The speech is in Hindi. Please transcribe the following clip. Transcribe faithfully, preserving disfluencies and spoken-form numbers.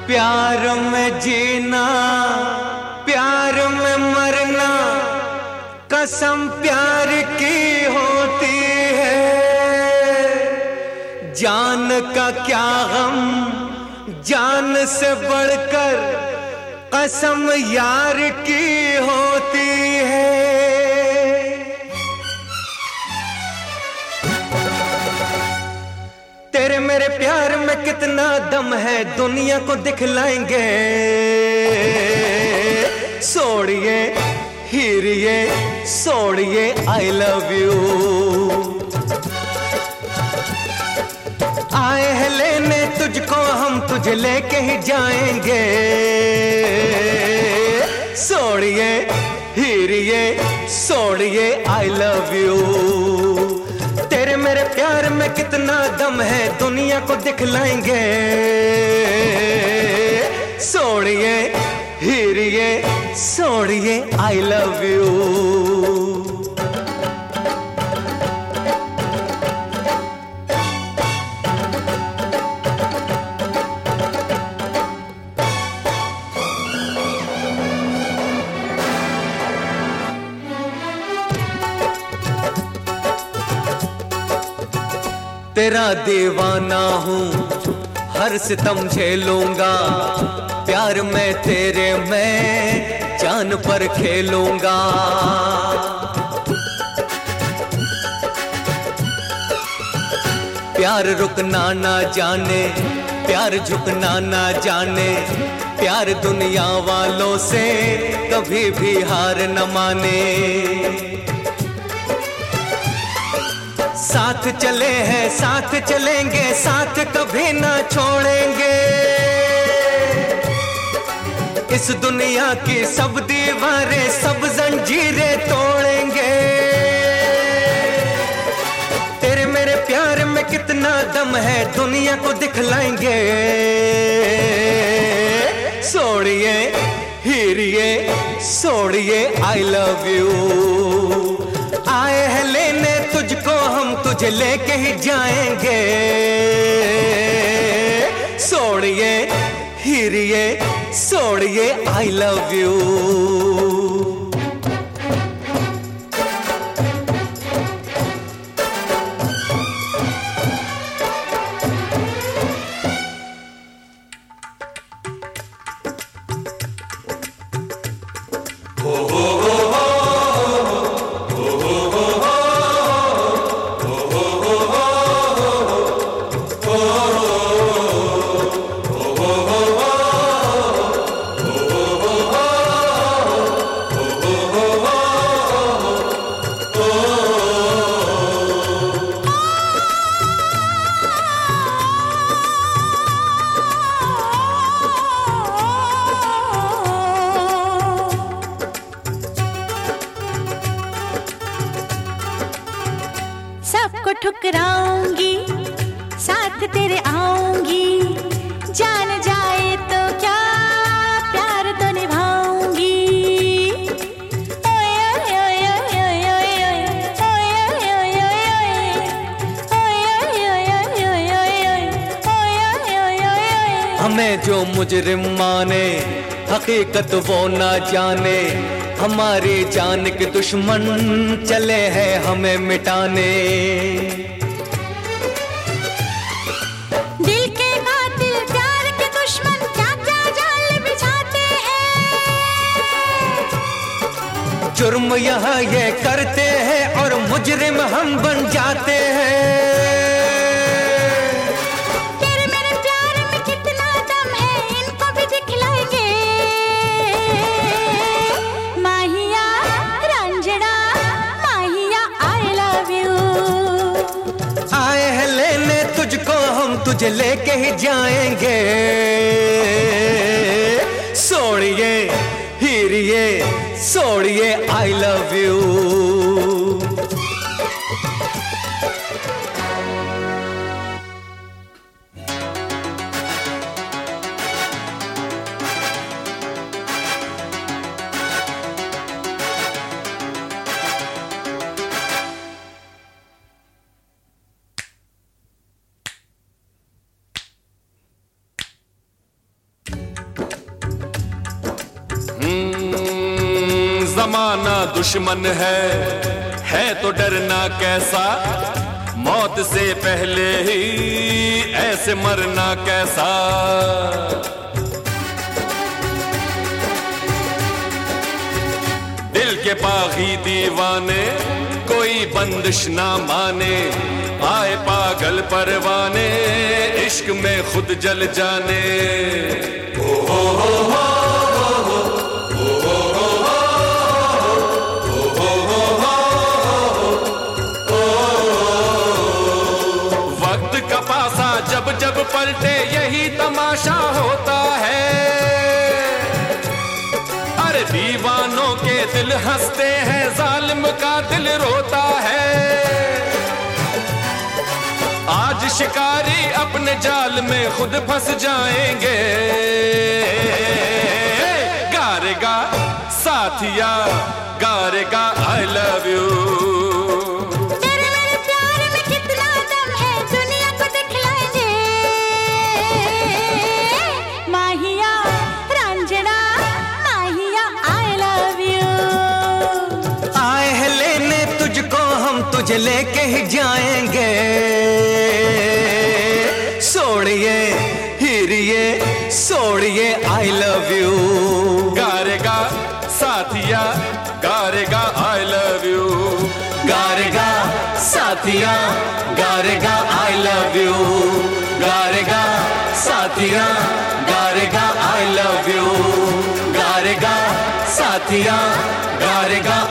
प्यार में जीना प्यार में मरना कसम प्यार की होती है। जान का क्या गम जान से बढ़कर कसम यार की होती है। तेरे मेरे प्यार में कितना दम है दुनिया को दिखलाएंगे। सोड़िए हीरिए सोड़िए आई लव यू। आए हैं लेने तुझको हम तुझे लेके ही जाएंगे। सोड़िए हीरिए सोड़िए आई लव यू। तेरे मेरे प्यार में कितना दम है दुनिया को दिखलाएंगे। सोड़िए हीरिए सोड़िए आई लव यू। तेरा दीवाना हूँ हर सितम झेलूंगा। प्यार में तेरे मैं जान पर खेलूंगा। प्यार रुकना ना जाने प्यार झुकना ना जाने। प्यार दुनिया वालों से कभी भी हार न माने। साथ चले हैं साथ चलेंगे साथ कभी ना छोड़ेंगे। इस दुनिया की सब दीवारें सब जंजीरें तोड़ेंगे। तेरे मेरे प्यार में कितना दम है दुनिया को दिखलाएंगे। सोड़िए हीरिए सोड़िए आई लव यू। आए हैं लेने तुझको हम तुझे लेके ही जाएंगे। सोड़िए हीरिए सोड़िए आई लव यू। सबको ठुकराऊंगी साथ तेरे आऊंगी। जान जाए तो क्या प्यार तो निभाऊंगी। हमें जो मुजरिम माने हकीकत वो ना जाने। हमारी जान के दुश्मन चले हैं हमें मिटाने। दिल के कातिल प्यार के दुश्मन क्या क्या जाल बिछाते हैं। जुर्म यहाँ ये करते हैं और मुजरिम हम बन जाते हैं। तेरे मेरे प्यार में कितना दम है इनको भी दिखलाएंगे। माहिया रंजना माहिया आई लव यू। आए हैं लेने तुझको हम तुझे लेके ही जाएंगे। सोड़िए हीरिए सोड़िए आई लव यू। जमाना दुश्मन है है तो डरना कैसा, मौत से पहले ही ऐसे मरना कैसा। दिल के पागी दीवाने कोई बंदिश ना माने, आए पागल परवाने इश्क में खुद जल जाने। ओ हो हो हो जब जब पलटे यही तमाशा होता है, अरे दीवानों के दिल हंसते हैं जालिम का दिल रोता है। आज शिकारी अपने जाल में खुद फंस जाएंगे, गारेगा साथिया गारेगा आई लव यू। तुझे लेके ही जाएंगे, सोड़िए हीरिए सोड़िए आई लव यू। गारेगा साथिया गारेगा आई लव यू, गारेगा साथिया गारेगा आई लव यू, गारेगा साथिया गारेगा आई लव यू, गारेगा साथिया गारेगा